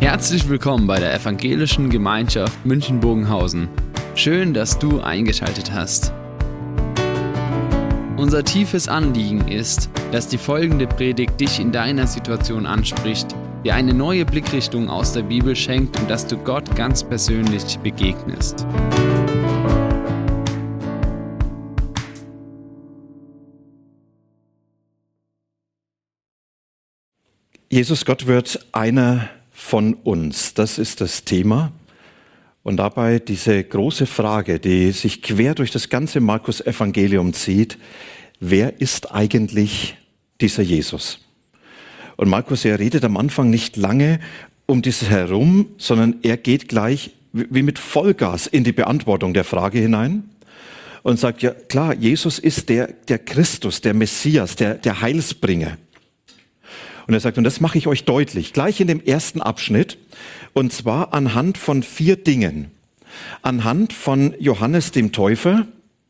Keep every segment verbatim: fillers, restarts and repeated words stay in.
Herzlich willkommen bei der Evangelischen Gemeinschaft München-Bogenhausen. Schön, dass du eingeschaltet hast. Unser tiefes Anliegen ist, dass die folgende Predigt dich in deiner Situation anspricht, dir eine neue Blickrichtung aus der Bibel schenkt und dass du Gott ganz persönlich begegnest. Jesus Gott wird einer von uns. Das ist das Thema. Und dabei diese große Frage, die sich quer durch das ganze Markus-Evangelium zieht: Wer ist eigentlich dieser Jesus? Und Markus, er redet am Anfang nicht lange um dieses herum, sondern er geht gleich wie mit Vollgas in die Beantwortung der Frage hinein und sagt, ja klar, Jesus ist der, der Christus, der Messias, der, der Heilsbringer. Und er sagt, und das mache ich euch deutlich, gleich in dem ersten Abschnitt, und zwar anhand von vier Dingen. Anhand von Johannes dem Täufer,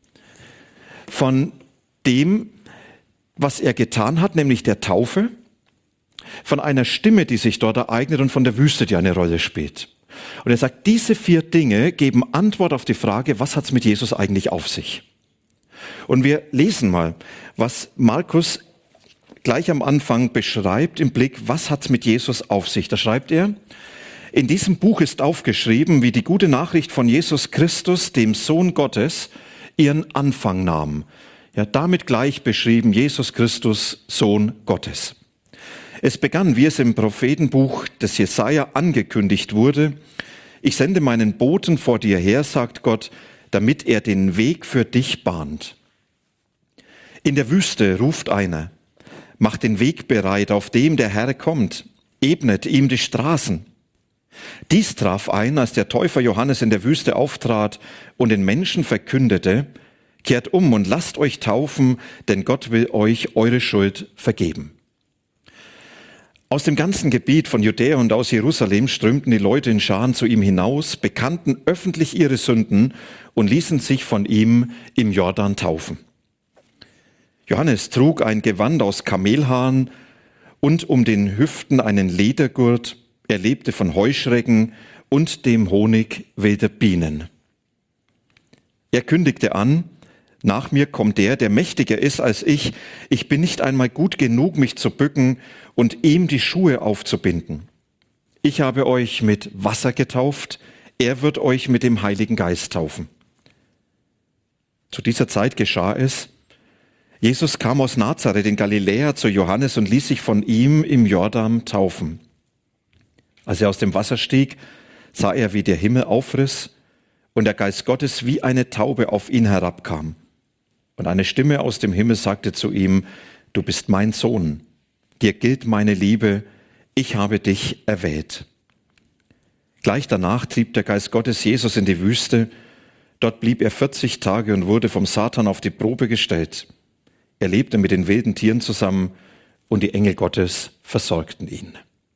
von dem, was er getan hat, nämlich der Taufe, von einer Stimme, die sich dort ereignet, und von der Wüste, die eine Rolle spielt. Und er sagt, diese vier Dinge geben Antwort auf die Frage, was hat es mit Jesus eigentlich auf sich? Und wir lesen mal, was Markus gleich am Anfang beschreibt im Blick, was hat es mit Jesus auf sich. Da schreibt er, in diesem Buch ist aufgeschrieben, wie die gute Nachricht von Jesus Christus, dem Sohn Gottes, ihren Anfang nahm. Ja, damit gleich beschrieben, Jesus Christus, Sohn Gottes. Es begann, wie es im Prophetenbuch des Jesaja angekündigt wurde: Ich sende meinen Boten vor dir her, sagt Gott, damit er den Weg für dich bahnt. In der Wüste ruft einer: Macht den Weg bereit, auf dem der Herr kommt, ebnet ihm die Straßen. Dies traf ein, als der Täufer Johannes in der Wüste auftrat und den Menschen verkündete: Kehrt um und lasst euch taufen, denn Gott will euch eure Schuld vergeben. Aus dem ganzen Gebiet von Judäa und aus Jerusalem strömten die Leute in Scharen zu ihm hinaus, bekannten öffentlich ihre Sünden und ließen sich von ihm im Jordan taufen. Johannes trug ein Gewand aus Kamelhaaren und um den Hüften einen Ledergurt. Er lebte von Heuschrecken und dem Honig wilder Bienen. Er kündigte an: Nach mir kommt der, der mächtiger ist als ich. Ich bin nicht einmal gut genug, mich zu bücken und ihm die Schuhe aufzubinden. Ich habe euch mit Wasser getauft, er wird euch mit dem Heiligen Geist taufen. Zu dieser Zeit geschah es: Jesus kam aus Nazareth in Galiläa zu Johannes und ließ sich von ihm im Jordan taufen. Als er aus dem Wasser stieg, sah er, wie der Himmel aufriss und der Geist Gottes wie eine Taube auf ihn herabkam. Und eine Stimme aus dem Himmel sagte zu ihm: Du bist mein Sohn, dir gilt meine Liebe, ich habe dich erwählt. Gleich danach trieb der Geist Gottes Jesus in die Wüste. Dort blieb er vierzig Tage und wurde vom Satan auf die Probe gestellt. Er lebte mit den wilden Tieren zusammen und die Engel Gottes versorgten ihn.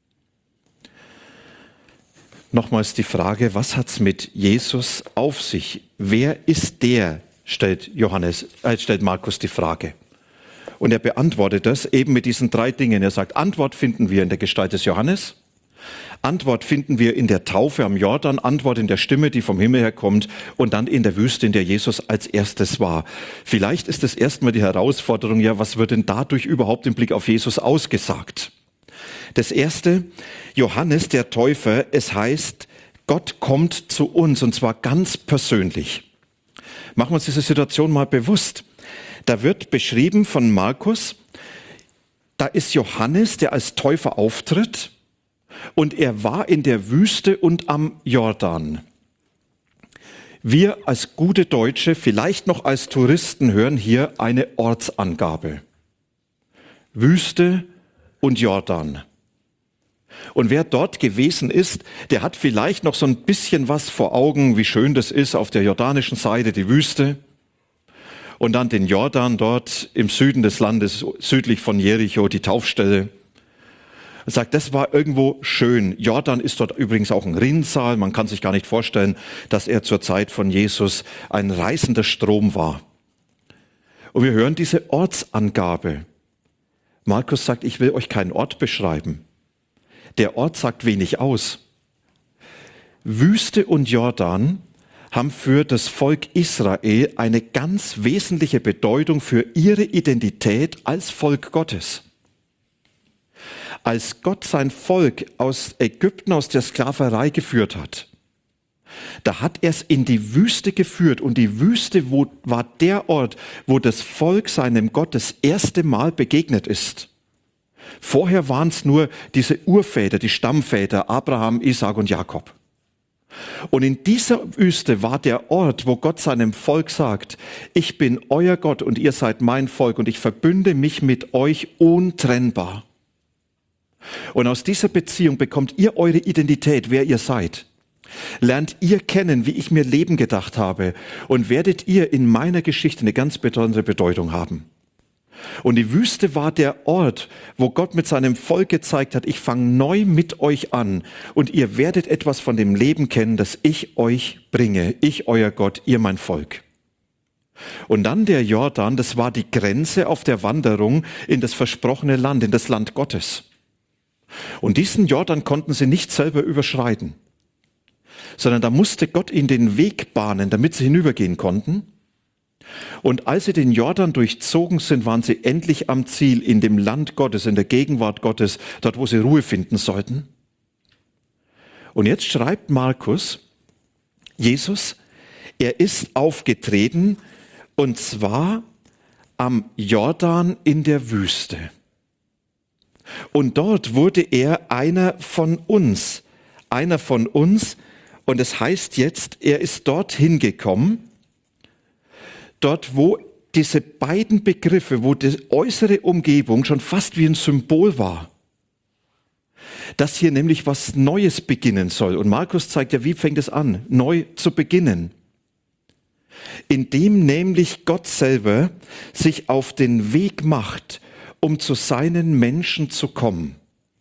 Nochmals die Frage, was hat's mit Jesus auf sich? Wer ist der? stellt Johannes, äh, stellt Markus die Frage. Und er beantwortet das eben mit diesen drei Dingen. Er sagt, Antwort finden wir in der Gestalt des Johannes, Antwort finden wir in der Taufe am Jordan, Antwort in der Stimme, die vom Himmel herkommt, und dann in der Wüste, in der Jesus als erstes war. Vielleicht ist es erstmal die Herausforderung, ja, was wird denn dadurch überhaupt im Blick auf Jesus ausgesagt? Das erste, Johannes der Täufer, es heißt, Gott kommt zu uns, und zwar ganz persönlich. Machen wir uns diese Situation mal bewusst. Da wird beschrieben von Markus, da ist Johannes, der als Täufer auftritt, und er war in der Wüste und am Jordan. Wir als gute Deutsche, vielleicht noch als Touristen, hören hier eine Ortsangabe. Wüste und Jordan. Und wer dort gewesen ist, der hat vielleicht noch so ein bisschen was vor Augen, wie schön das ist auf der jordanischen Seite, die Wüste. Und dann den Jordan dort im Süden des Landes, südlich von Jericho, die Taufstelle. Er sagt, das war irgendwo schön. Jordan ist dort übrigens auch ein Rinnsal. Man kann sich gar nicht vorstellen, dass er zur Zeit von Jesus ein reißender Strom war. Und wir hören diese Ortsangabe. Markus sagt, ich will euch keinen Ort beschreiben. Der Ort sagt wenig aus. Wüste und Jordan haben für das Volk Israel eine ganz wesentliche Bedeutung für ihre Identität als Volk Gottes. Als Gott sein Volk aus Ägypten, aus der Sklaverei geführt hat, da hat er es in die Wüste geführt und die Wüste wo, war der Ort, wo das Volk seinem Gott das erste Mal begegnet ist. Vorher waren es nur diese Urväter, die Stammväter, Abraham, Isaak und Jakob. Und in dieser Wüste war der Ort, wo Gott seinem Volk sagt, ich bin euer Gott und ihr seid mein Volk und ich verbünde mich mit euch untrennbar. Und aus dieser Beziehung bekommt ihr eure Identität, wer ihr seid. Lernt ihr kennen, wie ich mir Leben gedacht habe und werdet ihr in meiner Geschichte eine ganz besondere Bedeutung haben. Und die Wüste war der Ort, wo Gott mit seinem Volk gezeigt hat, ich fange neu mit euch an und ihr werdet etwas von dem Leben kennen, das ich euch bringe, ich euer Gott, ihr mein Volk. Und dann der Jordan, das war die Grenze auf der Wanderung in das versprochene Land, in das Land Gottes. Und diesen Jordan konnten sie nicht selber überschreiten, sondern da musste Gott ihnen den Weg bahnen, damit sie hinübergehen konnten. Und als sie den Jordan durchzogen sind, waren sie endlich am Ziel, in dem Land Gottes, in der Gegenwart Gottes, dort, wo sie Ruhe finden sollten. Und jetzt schreibt Markus, Jesus, er ist aufgetreten, und zwar am Jordan in der Wüste. Und dort wurde er einer von uns, einer von uns, und es heißt jetzt, er ist dorthin gekommen, dort, wo diese beiden Begriffe, wo die äußere Umgebung schon fast wie ein Symbol war, dass hier nämlich was Neues beginnen soll. Und Markus zeigt ja, wie fängt es an, neu zu beginnen. Indem nämlich Gott selber sich auf den Weg macht, um zu seinen Menschen zu kommen.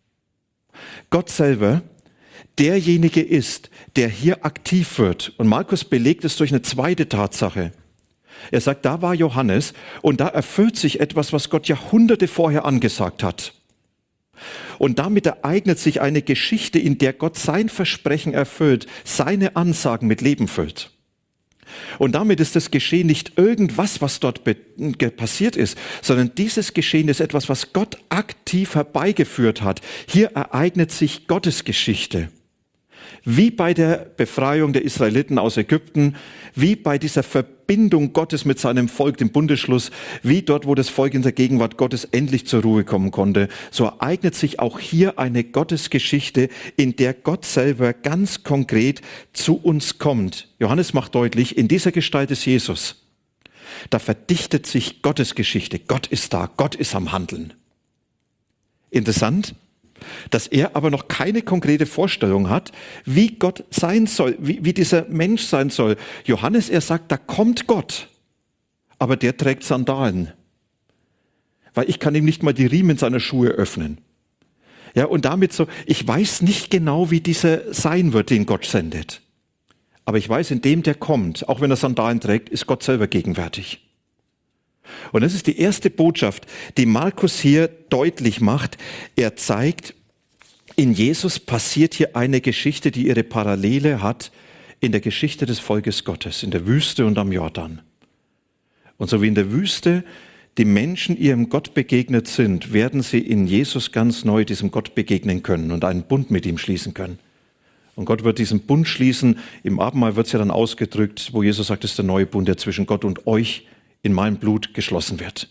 Gott selber, derjenige ist, der hier aktiv wird. Und Markus belegt es durch eine zweite Tatsache. Er sagt, da war Johannes und da erfüllt sich etwas, was Gott Jahrhunderte vorher angesagt hat. Und damit ereignet sich eine Geschichte, in der Gott sein Versprechen erfüllt, seine Ansagen mit Leben füllt. Und damit ist das Geschehen nicht irgendwas, was dort passiert ist, sondern dieses Geschehen ist etwas, was Gott aktiv herbeigeführt hat. Hier ereignet sich Gottes Geschichte. Wie bei der Befreiung der Israeliten aus Ägypten, wie bei dieser Verbindung Gottes mit seinem Volk, dem Bundesschluss, wie dort, wo das Volk in der Gegenwart Gottes endlich zur Ruhe kommen konnte, so ereignet sich auch hier eine Gottesgeschichte, in der Gott selber ganz konkret zu uns kommt. Johannes macht deutlich, in dieser Gestalt ist Jesus. Da verdichtet sich Gottes Geschichte. Gott ist da, Gott ist am Handeln. Interessant, dass er aber noch keine konkrete Vorstellung hat, wie Gott sein soll, wie, wie dieser Mensch sein soll. Johannes, er sagt, da kommt Gott, aber der trägt Sandalen, weil ich kann ihm nicht mal die Riemen seiner Schuhe öffnen. Ja, und damit so, ich weiß nicht genau, wie dieser sein wird, den Gott sendet. Aber ich weiß, in dem, der kommt, auch wenn er Sandalen trägt, ist Gott selber gegenwärtig. Und das ist die erste Botschaft, die Markus hier deutlich macht. Er zeigt, in Jesus passiert hier eine Geschichte, die ihre Parallele hat in der Geschichte des Volkes Gottes, in der Wüste und am Jordan. Und so wie in der Wüste die Menschen ihrem Gott begegnet sind, werden sie in Jesus ganz neu diesem Gott begegnen können und einen Bund mit ihm schließen können. Und Gott wird diesen Bund schließen. Im Abendmahl wird es ja dann ausgedrückt, wo Jesus sagt, das ist der neue Bund, der zwischen Gott und euch in meinem Blut geschlossen wird.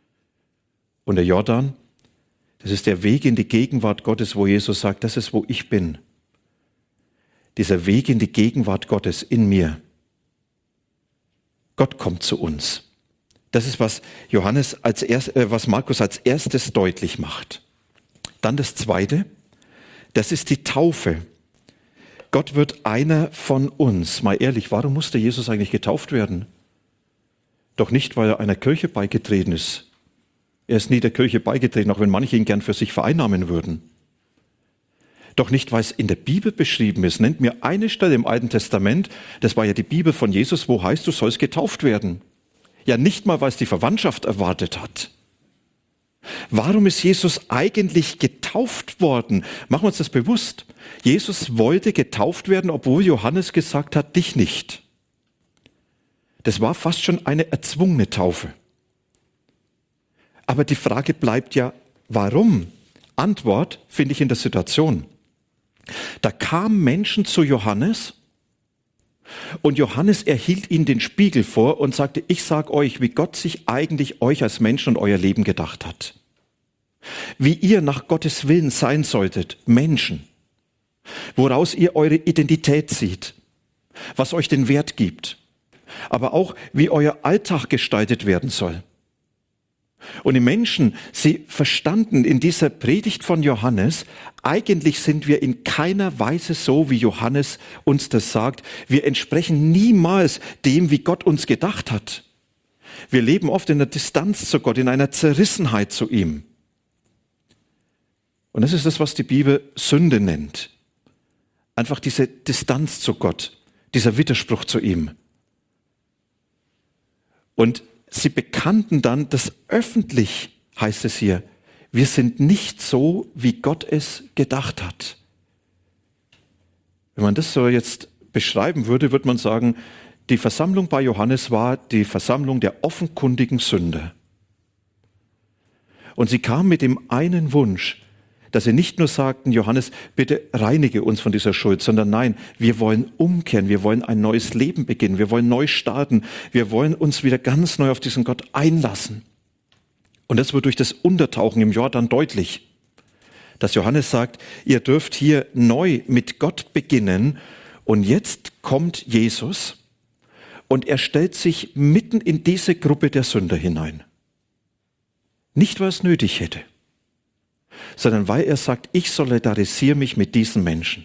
Und der Jordan, das ist der Weg in die Gegenwart Gottes, wo Jesus sagt, das ist, wo ich bin. Dieser Weg in die Gegenwart Gottes in mir. Gott kommt zu uns. Das ist, was Johannes als erst, äh, was Markus als erstes deutlich macht. Dann das Zweite, das ist die Taufe. Gott wird einer von uns. Mal ehrlich, warum musste Jesus eigentlich getauft werden? Doch nicht, weil er einer Kirche beigetreten ist. Er ist nie der Kirche beigetreten, auch wenn manche ihn gern für sich vereinnahmen würden. Doch nicht, weil es in der Bibel beschrieben ist. Nennt mir eine Stelle im Alten Testament, das war ja die Bibel von Jesus, wo heißt, du sollst getauft werden. Ja, nicht mal, weil es die Verwandtschaft erwartet hat, Warum ist Jesus eigentlich getauft worden? Machen wir uns das bewusst. Jesus wollte getauft werden, obwohl Johannes gesagt hat, dich nicht. Das war fast schon eine erzwungene Taufe. Aber die Frage bleibt ja, warum? Antwort finde ich in der Situation. Da kamen Menschen zu Johannes und Johannes erhielt ihnen den Spiegel vor und sagte, ich sage euch, wie Gott sich eigentlich euch als Menschen und euer Leben gedacht hat. Wie ihr nach Gottes Willen sein solltet, Menschen. Woraus ihr eure Identität zieht, was euch den Wert gibt, aber auch wie euer Alltag gestaltet werden soll. Und die Menschen, sie verstanden in dieser Predigt von Johannes, eigentlich sind wir in keiner Weise so, wie Johannes uns das sagt. Wir entsprechen niemals dem, wie Gott uns gedacht hat. Wir leben oft in einer Distanz zu Gott, in einer Zerrissenheit zu ihm. Und das ist das, was die Bibel Sünde nennt. Einfach diese Distanz zu Gott, dieser Widerspruch zu ihm. Und sie bekannten dann, dass öffentlich, heißt es hier, wir sind nicht so, wie Gott es gedacht hat. Wenn man das so jetzt beschreiben würde, würde man sagen, die Versammlung bei Johannes war die Versammlung der offenkundigen Sünder. Und sie kamen mit dem einen Wunsch, dass sie nicht nur sagten, Johannes, bitte reinige uns von dieser Schuld, sondern nein, wir wollen umkehren, wir wollen ein neues Leben beginnen, wir wollen neu starten, wir wollen uns wieder ganz neu auf diesen Gott einlassen. Und das wird durch das Untertauchen im Jordan deutlich, dass Johannes sagt, ihr dürft hier neu mit Gott beginnen und jetzt kommt Jesus und er stellt sich mitten in diese Gruppe der Sünder hinein. Nicht, weil er es nötig hätte, sondern weil er sagt, ich solidarisiere mich mit diesen Menschen.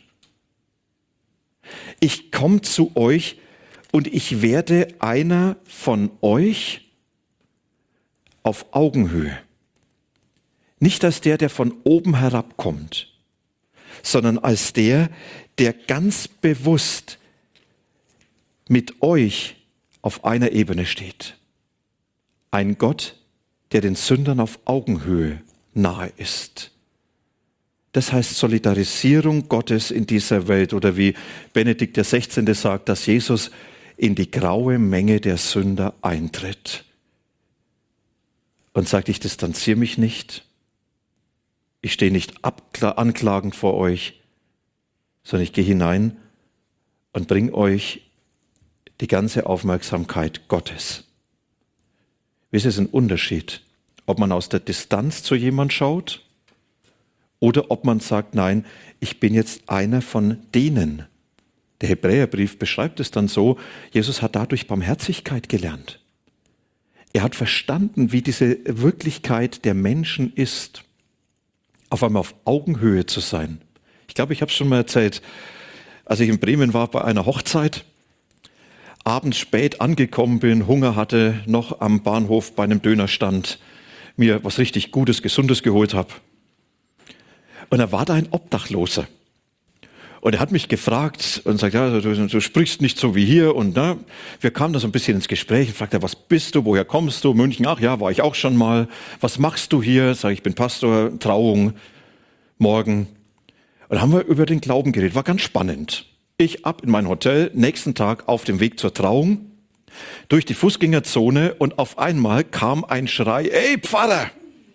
Ich komme zu euch und ich werde einer von euch auf Augenhöhe. Nicht als der, der von oben herabkommt, sondern als der, der ganz bewusst mit euch auf einer Ebene steht. Ein Gott, der den Sündern auf Augenhöhe nahe ist. Das heißt Solidarisierung Gottes in dieser Welt oder wie Benedikt der Sechzehnte sagt, dass Jesus in die graue Menge der Sünder eintritt und sagt, ich distanziere mich nicht, ich stehe nicht anklagend vor euch, sondern ich gehe hinein und bringe euch die ganze Aufmerksamkeit Gottes. Wisst ihr, es ist ein Unterschied, ob man aus der Distanz zu jemand schaut oder ob man sagt, nein, ich bin jetzt einer von denen. Der Hebräerbrief beschreibt es dann so, Jesus hat dadurch Barmherzigkeit gelernt. Er hat verstanden, wie diese Wirklichkeit der Menschen ist, auf einmal auf Augenhöhe zu sein. Ich glaube, ich habe es schon mal erzählt, als ich in Bremen war bei einer Hochzeit, abends spät angekommen bin, Hunger hatte, noch am Bahnhof bei einem Dönerstand mir was richtig Gutes, Gesundes geholt habe. Und da war da ein Obdachloser. Und er hat mich gefragt und sagt, ja, du, du sprichst nicht so wie hier. Und na, wir kamen da so ein bisschen ins Gespräch und fragte, was bist du, woher kommst du? München, ach ja, war ich auch schon mal. Was machst du hier? Sag ich, ich bin Pastor, Trauung, morgen. Und dann haben wir über den Glauben geredet, war ganz spannend. Ich ab in mein Hotel, nächsten Tag auf dem Weg zur Trauung, durch die Fußgängerzone und auf einmal kam ein Schrei, ey Pfarrer!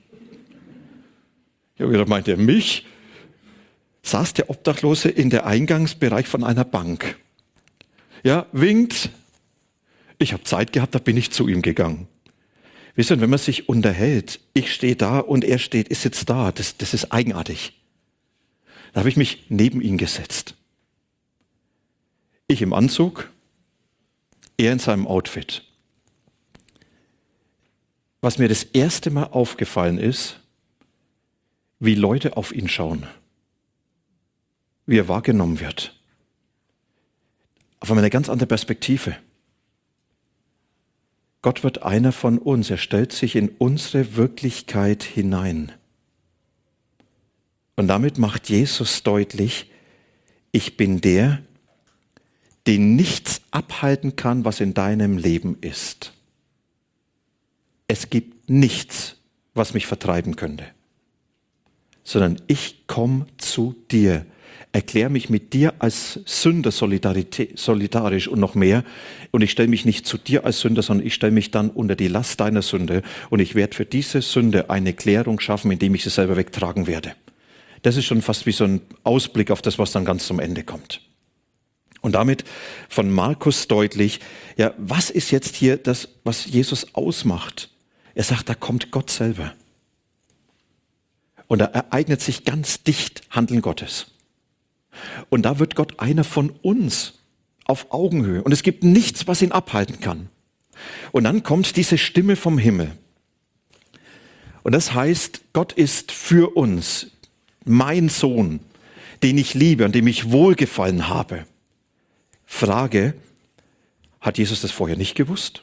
Ich habe gedacht, meint er mich? Saß der Obdachlose in der Eingangsbereich von einer Bank. Ja, winkt. Ich habe Zeit gehabt, da bin ich zu ihm gegangen. Wisst ihr, wenn man sich unterhält, ich stehe da und er steht, ist jetzt da, das, das ist eigenartig. Da habe ich mich neben ihn gesetzt. Ich im Anzug, er in seinem Outfit. Was mir das erste Mal aufgefallen ist, wie Leute auf ihn schauen, wie er wahrgenommen wird. Auf einmal eine ganz andere Perspektive. Gott wird einer von uns, er stellt sich in unsere Wirklichkeit hinein. Und damit macht Jesus deutlich, ich bin der, den nichts abhalten kann, was in deinem Leben ist. Es gibt nichts, was mich vertreiben könnte, sondern ich komme zu dir, erkläre mich mit dir als Sünder solidarisch und noch mehr, und ich stelle mich nicht zu dir als Sünder, sondern ich stelle mich dann unter die Last deiner Sünde, und ich werde für diese Sünde eine Klärung schaffen, indem ich sie selber wegtragen werde. Das ist schon fast wie so ein Ausblick auf das, was dann ganz zum Ende kommt. Und damit von Markus deutlich, ja, was ist jetzt hier das, was Jesus ausmacht? Er sagt, da kommt Gott selber. Und da ereignet sich ganz dicht Handeln Gottes. Und da wird Gott einer von uns auf Augenhöhe. Und es gibt nichts, was ihn abhalten kann. Und dann kommt diese Stimme vom Himmel. Und das heißt, Gott ist für uns, mein Sohn, den ich liebe, an dem ich wohlgefallen habe. Frage, hat Jesus das vorher nicht gewusst?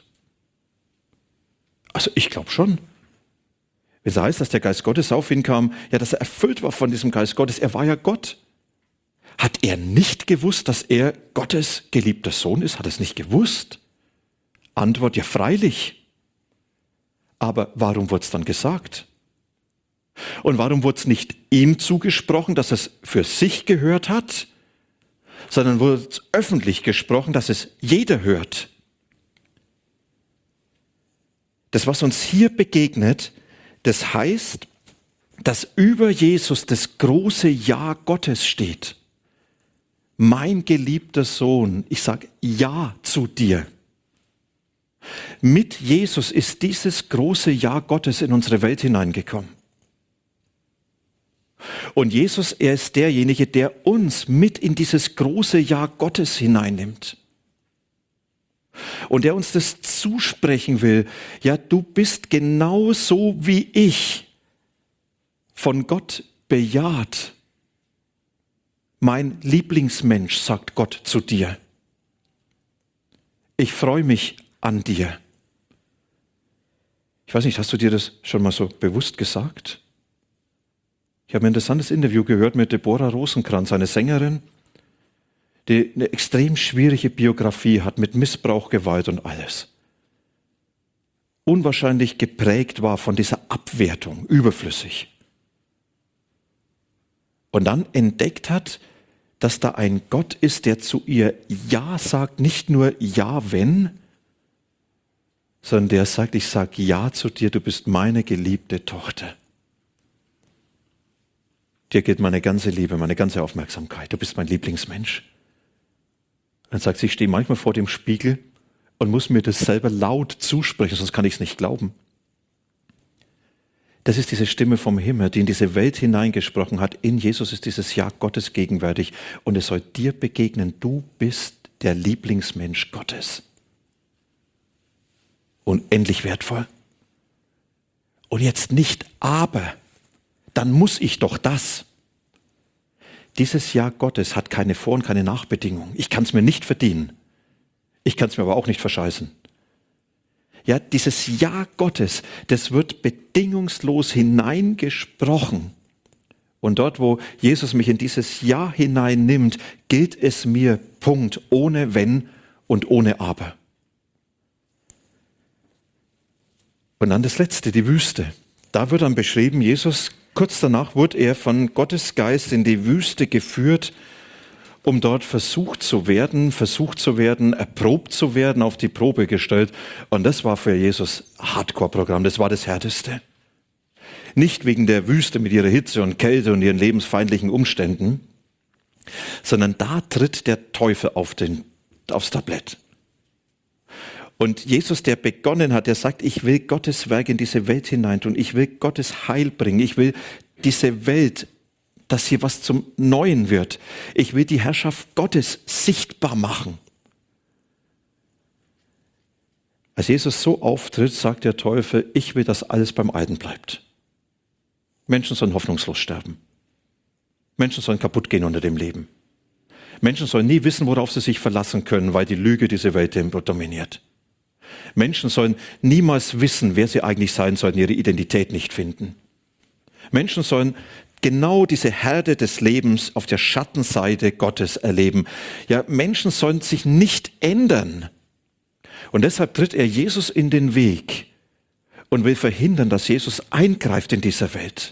Also ich glaube schon. Wenn es heißt, dass der Geist Gottes auf ihn kam, ja, dass er erfüllt war von diesem Geist Gottes, er war ja Gott. Hat er nicht gewusst, dass er Gottes geliebter Sohn ist? Hat er es nicht gewusst? Antwort, ja freilich. Aber warum wurde es dann gesagt? Und warum wurde es nicht ihm zugesprochen, dass es für sich gehört hat, sondern wurde es öffentlich gesprochen, dass es jeder hört? Das, was uns hier begegnet, das heißt, dass über Jesus das große Ja Gottes steht. Mein geliebter Sohn, ich sage Ja zu dir. Mit Jesus ist dieses große Ja Gottes in unsere Welt hineingekommen. Und Jesus, er ist derjenige, der uns mit in dieses große Ja Gottes hineinnimmt. Und der uns das zusprechen will. Ja, du bist genauso wie ich von Gott bejaht. Mein Lieblingsmensch, sagt Gott zu dir. Ich freue mich an dir. Ich weiß nicht, hast du dir das schon mal so bewusst gesagt? Ich habe ein interessantes Interview gehört mit Deborah Rosenkranz, eine Sängerin, die eine extrem schwierige Biografie hat mit Missbrauch, Gewalt und alles. Unwahrscheinlich geprägt war von dieser Abwertung, überflüssig. Und dann entdeckt hat, dass da ein Gott ist, der zu ihr Ja sagt, nicht nur Ja, wenn, sondern der sagt, ich sage Ja zu dir, du bist meine geliebte Tochter. Dir gilt meine ganze Liebe, meine ganze Aufmerksamkeit, du bist mein Lieblingsmensch. Und dann sagt sie, ich stehe manchmal vor dem Spiegel und muss mir das selber laut zusprechen, sonst kann ich es nicht glauben. Das ist diese Stimme vom Himmel, die in diese Welt hineingesprochen hat. In Jesus ist dieses Ja Gottes gegenwärtig und es soll dir begegnen. Du bist der Lieblingsmensch Gottes. Unendlich wertvoll. Und jetzt nicht aber, dann muss ich doch das. Dieses Ja Gottes hat keine Vor- und keine Nachbedingung. Ich kann es mir nicht verdienen. Ich kann es mir aber auch nicht verscheißen. Ja, dieses Ja Gottes, das wird bedingungslos hineingesprochen. Und dort, wo Jesus mich in dieses Ja hineinnimmt, gilt es mir, Punkt, ohne Wenn und ohne Aber. Und dann das Letzte, die Wüste. Da wird dann beschrieben, Jesus, kurz danach wurde er von Gottes Geist in die Wüste geführt, um dort versucht zu werden, versucht zu werden, erprobt zu werden, auf die Probe gestellt. Und das war für Jesus Hardcore-Programm, das war das Härteste. Nicht wegen der Wüste mit ihrer Hitze und Kälte und ihren lebensfeindlichen Umständen, sondern da tritt der Teufel auf den, aufs Tablett. Und Jesus, der begonnen hat, der sagt, ich will Gottes Werk in diese Welt hineintun, ich will Gottes Heil bringen, ich will diese Welt, dass hier was zum Neuen wird. Ich will die Herrschaft Gottes sichtbar machen. Als Jesus so auftritt, sagt der Teufel, ich will, dass alles beim Alten bleibt. Menschen sollen hoffnungslos sterben. Menschen sollen kaputt gehen unter dem Leben. Menschen sollen nie wissen, worauf sie sich verlassen können, weil die Lüge diese Welt dominiert. Menschen sollen niemals wissen, wer sie eigentlich sein sollten, ihre Identität nicht finden. Menschen sollen genau diese Herde des Lebens auf der Schattenseite Gottes erleben. Ja, Menschen sollen sich nicht ändern. Und deshalb tritt er Jesus in den Weg und will verhindern, dass Jesus eingreift in dieser Welt.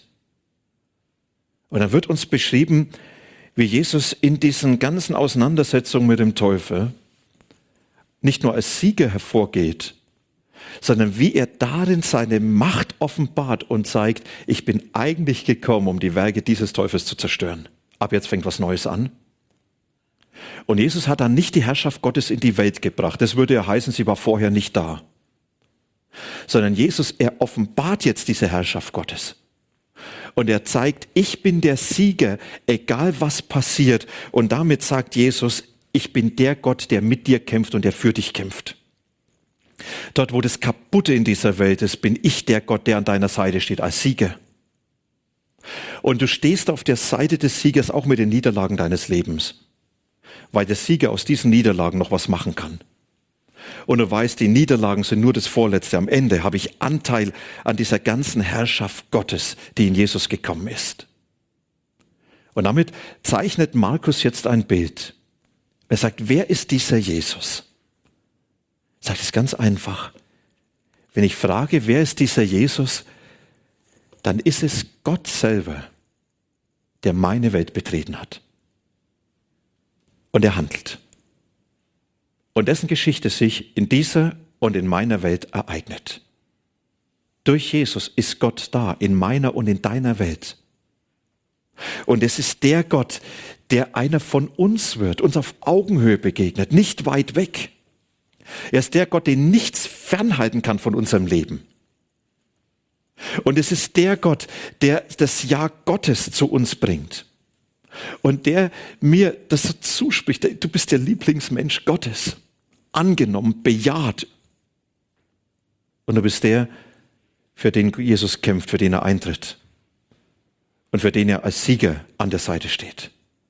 Und dann wird uns beschrieben, wie Jesus in diesen ganzen Auseinandersetzungen mit dem Teufel nicht nur als Sieger hervorgeht, sondern wie er darin seine Macht offenbart und zeigt, ich bin eigentlich gekommen, um die Werke dieses Teufels zu zerstören. Ab jetzt fängt was Neues an. Und Jesus hat dann nicht die Herrschaft Gottes in die Welt gebracht. Das würde ja heißen, sie war vorher nicht da. Sondern Jesus, er offenbart jetzt diese Herrschaft Gottes. Und er zeigt, ich bin der Sieger, egal was passiert. Und damit sagt Jesus, ich bin der Gott, der mit dir kämpft und der für dich kämpft. Dort, wo das Kaputte in dieser Welt ist, bin ich der Gott, der an deiner Seite steht, als Sieger. Und du stehst auf der Seite des Siegers auch mit den Niederlagen deines Lebens, weil der Sieger aus diesen Niederlagen noch was machen kann. Und du weißt, die Niederlagen sind nur das Vorletzte. Am Ende habe ich Anteil an dieser ganzen Herrschaft Gottes, die in Jesus gekommen ist. Und damit zeichnet Markus jetzt ein Bild. Er sagt, wer ist dieser Jesus? Er sagt es ganz einfach. Wenn ich frage, wer ist dieser Jesus, dann ist es Gott selber, der meine Welt betreten hat. Und er handelt. Und dessen Geschichte sich in dieser und in meiner Welt ereignet. Durch Jesus ist Gott da, in meiner und in deiner Welt. Und es ist der Gott, der einer von uns wird, uns auf Augenhöhe begegnet, nicht weit weg. Er ist der Gott, den nichts fernhalten kann von unserem Leben. Und es ist der Gott, der das Ja Gottes zu uns bringt. Und der mir das so zuspricht, du bist der Lieblingsmensch Gottes, angenommen, bejaht. Und du bist der, für den Jesus kämpft, für den er eintritt und für den er als Sieger an der Seite steht.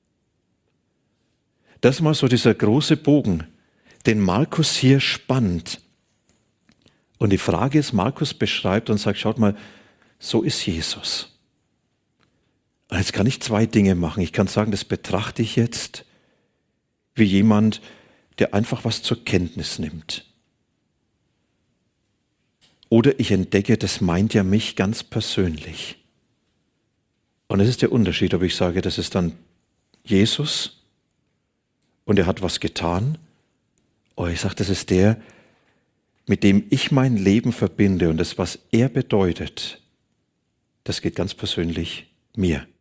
Das ist mal so dieser große Bogen, den Markus hier spannt. Und die Frage ist, Markus beschreibt und sagt, schaut mal, so ist Jesus. Und jetzt kann ich zwei Dinge machen. Ich kann sagen, das betrachte ich jetzt wie jemand, der einfach was zur Kenntnis nimmt. Oder ich entdecke, das meint ja mich ganz persönlich. Und es ist der Unterschied, ob ich sage, das ist dann Jesus und er hat was getan, oder ich sage, das ist der, mit dem ich mein Leben verbinde und das, was er bedeutet, das geht ganz persönlich mir